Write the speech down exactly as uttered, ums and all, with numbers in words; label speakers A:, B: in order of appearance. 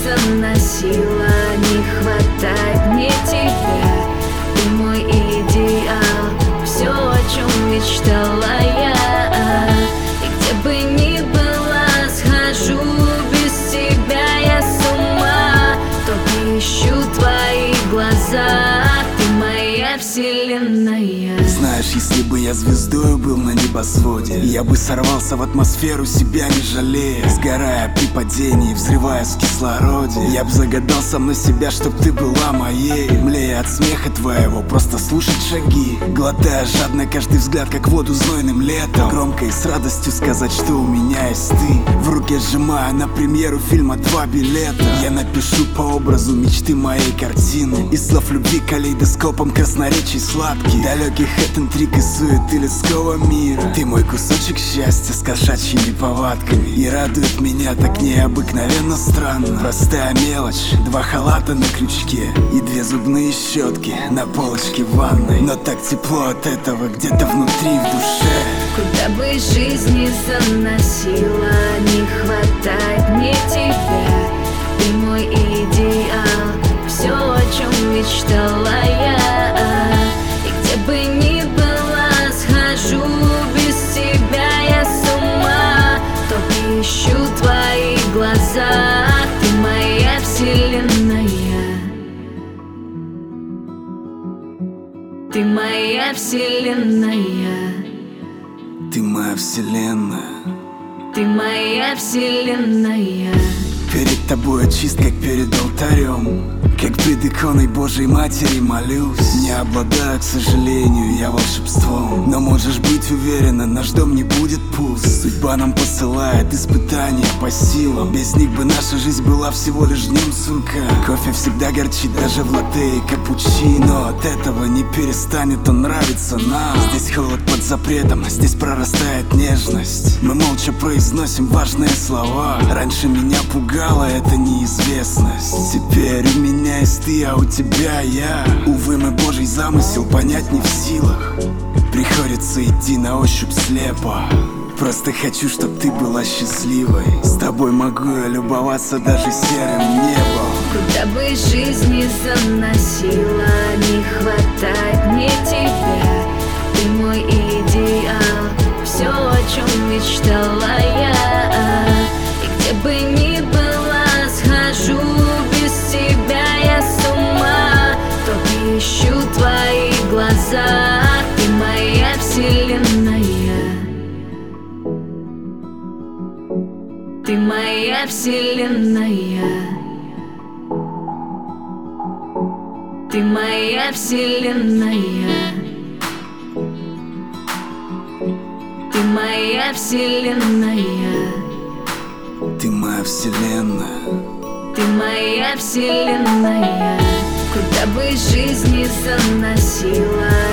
A: заносила, не хватает мне тебя. Ты мой идеал, все, о чем мечтала я. И где бы ни была, схожу без тебя я с ума. Только ищу твои глаза, ты моя вселенная.
B: Знаешь, если бы я звездой был на небосводе, я бы сорвался в атмосферу, себя не жалея, сгорая при падении, взрываясь в кислороде. Я б загадал сам на себя, чтоб ты была моей, млея от смеха твоего, просто слушать шаги, глотая жадно каждый взгляд, как воду знойным летом. Громко и с радостью сказать, что у меня есть ты. В руке сжимая на премьеру фильма два билета. Я напишу по образу мечты моей картины, из слов любви калейдоскопом красноречий сладкий, далеких от интриг и суеты людского мира. Ты мой кусочек счастья с кошачьими повадками, и радует меня так необыкновенно странно. Простая мелочь, два халата на крючке и две зубные щетки на полочке в ванной. Но так тепло от этого где-то внутри, в душе.
A: Куда бы жизнь ни заносила, не хватает мне тебя. Ты мой идеал, все, о чем мечтала я. И где бы ни была, схожу без тебя я с ума. Только ищу твои глаза, ты моя вселенная. Ты моя вселенная.
B: Ты моя вселенная.
A: Ты моя вселенная.
B: Перед тобой я чист, как перед алтарем, как пред иконой Божьей Матери молюсь. Не обладаю, к сожалению, я волшебством, но можешь быть уверена, наш дом не будет пуст. Судьба нам посылает испытания по силам, без них бы наша жизнь была всего лишь днем сурка. Кофе всегда горчит даже в латте и капучино, от этого не перестанет он нравиться нам. Здесь холод под запретом, здесь прорастает нежность. Мы молча произносим важные слова. Раньше меня пугала эта неизвестность, теперь у меня есть ты, а у тебя я. Увы, мой Божий замысел понять не в силах, приходится идти на ощупь слепо. Просто хочу, чтоб ты была счастливой, с тобой могу я любоваться даже серым небом.
A: Куда бы жизнь ни заносила, не хватает мне тебя. Ты мой идеал, все, о чем мечтала я. И где бы ни была, схожу без тебя я с ума. Только ищу твои глаза, ты моя вселенная. Ты моя вселенная. Ты моя вселенная. Ты моя вселенная.
B: Ты моя вселенная.
A: Ты моя вселенная. Куда бы жизнь ни заносила,